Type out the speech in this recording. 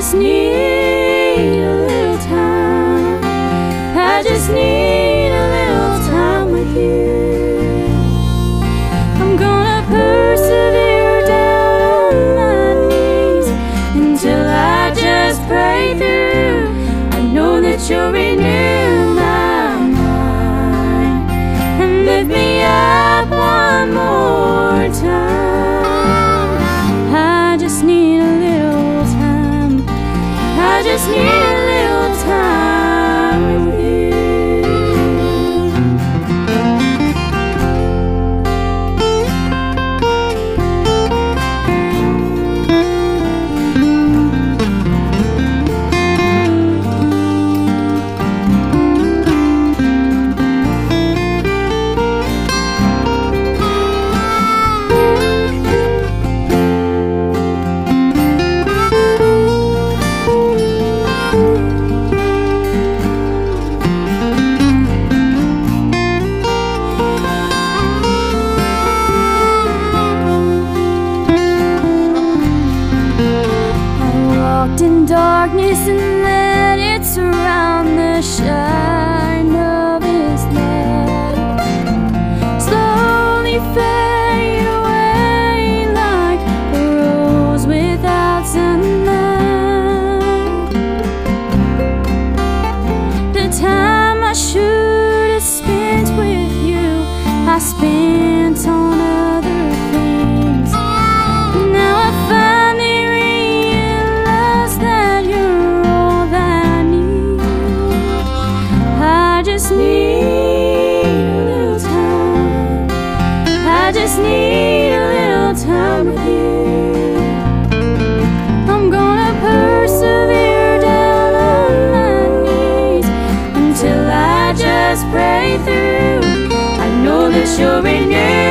just need a little time. I just need a little time with you. I'm gonna persevere down on my knees until I just pray through. I know that you'll renew my mind and lift me up one more time. I just need a little time. I just need a little time with you. In darkness and let it surround the shine of His light. Slowly fade away like a rose without sunlight. The time I should have spent with you, I spent on other things. Now I finally just need a little time. I just need a little time with you. I'm gonna persevere down on my knees until I just pray through. I know that you'll renew